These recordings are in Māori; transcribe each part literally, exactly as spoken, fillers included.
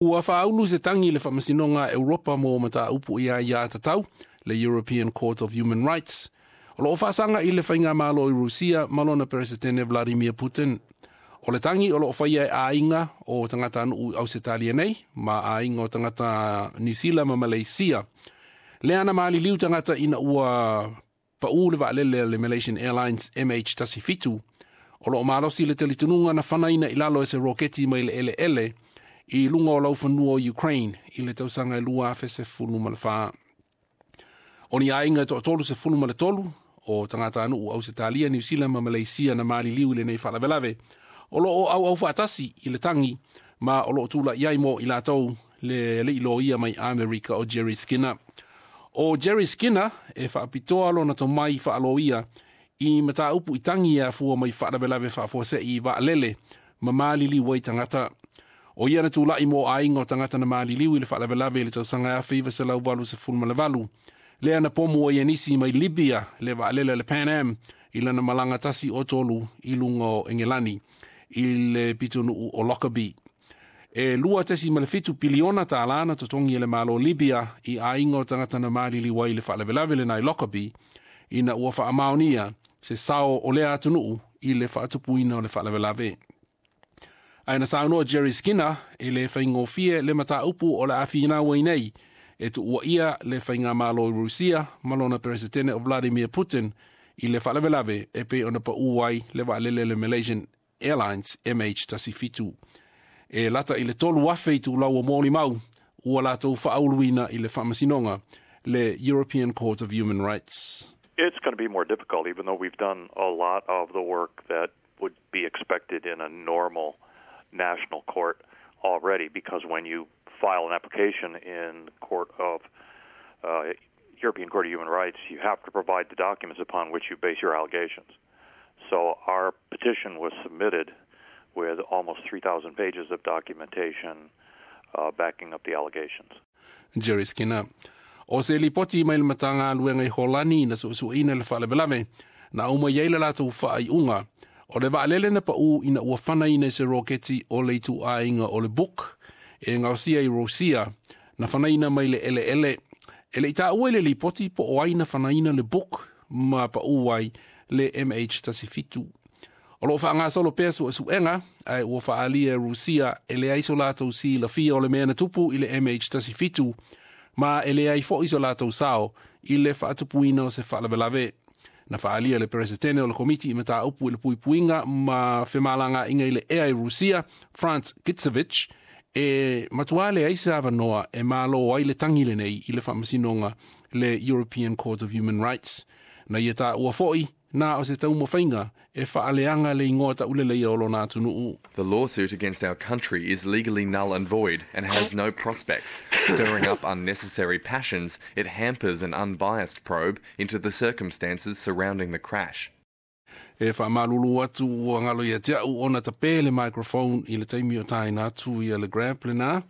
Ua whaulu se tangi le whamasinonga Europa mō mata upu ia ia tatau, le European Court of Human Rights. O lo whaasanga i le whainga malo i Rusia, malona Presidente Vladimir Putin. O le tangi o lo whaia e ainga o tangata anu au se talia nei, ma ainga o tangata New Zealand ma Malaysia. Le ana maali liu tangata ina ua pau le waalele le Malaysian Airlines M H Tasifitu. O lo marosi le telitununga na whanaina i lalo e se roketi mai le ele ele, i lunga o lau whanua o Ukraine, i le tausanga e lua fese funu ma le wha. O ni ainga to tolu se funu ma le tolu, o tangata anu au se talia New Zealand ma Malaysia na maali liu le nei whalawelawe. O lo o au au whaatasi i le tangi, ma o lo tula iai mo i la tau le le ilo ia mai Amerika o Jerry Skinner. O Jerry Skinner e whaapitoa lo na to mai whaalo ia i mata upu i tangi a fua mai whaarabelawe whaafose i waalele ma maali liu wai tangata. O ia na tula i mo ainga o tangata na maali liu i le whaarabelawe le tausanga a whiwa se lau walu se fulma le walu. Lea na pomu o ianisi mai Libya le waalele le Pan Am i lana malanga tasi o tolu i lunga o Engelani i le pitonu o Lockerbie. E lua tesi malefitu piliona ta alana to tongi le malo Libya i ainga o tangata na maali liu wai le whaarabelawe le nai Lockerbie i na ua wha amaonia se sao o lea atunu i le whaatupuina o le whaarabelawe. Aina saunoa Jerry Skinner e le whaingofie le mata upu o le awhina wainei e tu ua ia le whainga malo i Rusia, malona Presidente o Vladimir Putin i le whalawelawe e pe ona pa uai le waalele le Malaysian Airlines M H Tasifitu. E lata i le tolu wafe i tu lau o mōni mau, ua latou whaauluina i le whamasinonga, le European Court of Human Rights. It's going to be more difficult, even though we've done a lot of the work that would be expected in a normal national court already, because when you file an application in court of uh, European Court of Human Rights, you have to provide the documents upon which you base your allegations. So our petition was submitted with almost three thousand pages of documentation uh, backing up the allegations. Jerry Skinner. O se lipoti mai le matanga luenga i Holani na suusuina le whalebelame, na uma yeila latu wha ai unga, o le waalele na pa u ina ua whana ina se roketi o le tu a inga o le book, e ngausia i Rosia, na whana ina mai le ele ele, ele ita ue le lipoti po o aina whana ina le book, ma pa uai le M H Tasifitu. O lo wha ngā solo pēr su su enga, ai ua wha alia Rosia, ele aiso lātou si la fia o le mea na tupu i le M H Tasifitu, ma ele ai fo iso lātou sao, i le whaatupuina o se whalabelawe. Na whaalia le Presidente o le komiti i mata upu i le puipuinga, ma whemalanga inga i le ea i Rusia, Franz Kitsevich, e matuale aise awanoa e malo ai le tangile nei i le whamasinonga le European Court of Human Rights. Na ia tā ua foi, na o se tau mo whainga, e whaaleanga le ingoa ta ule leia o lo nā tunuu. The lawsuit against our country is legally null and void and has no prospects. Stirring up unnecessary passions, it hampers an unbiased probe into the circumstances surrounding the crash. E whamalulu atu o ngalo ia tia u ona ta pēle microphone i le taimi o tai nātu i le grab le nā.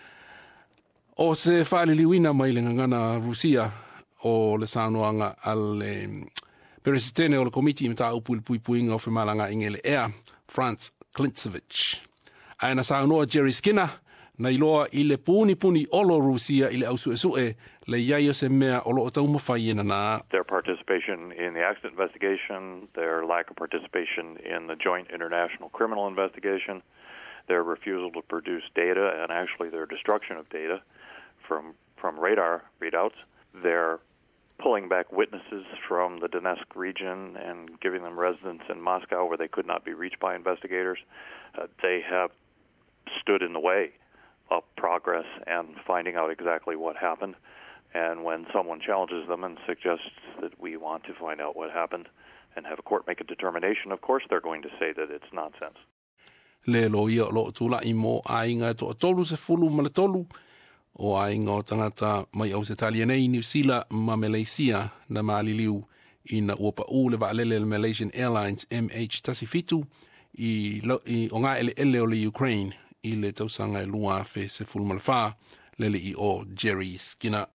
O se whaaliliwina mai le ngangana Rusia o le sanoanga al Presidente o le komiti i mta upu i puipuinga o whemalanga inge le ea, Franz Kitsevich. Aina saunoa Jerry Skinner, na iloa i le puni puni olo Rusia i le ausu esue, le iai o se mea olo o tauma whaiena nā. Their participation in the accident investigation, their lack of participation in the joint international criminal investigation, their refusal to produce data and actually their destruction of data from, from radar readouts, their pulling back witnesses from the Donetsk region and giving them residence in Moscow where they could not be reached by investigators. Uh, they have stood in the way of progress and finding out exactly what happened. And when someone challenges them and suggests that we want to find out what happened and have a court make a determination, of course they're going to say that it's nonsense. Le lo ia lo tula i mo ainga to tolu se fulu ma le tolu, o ainga o tangata mai au se talia nei New Zealand ma Malaysia na maaliliu i na uapa u le waalele le Malaysian Airlines M H Tasifitu i, i o ngā ele ele o le Ukraine i le tausanga e lua fe se fulmalwha lele i o Jerry Skinner.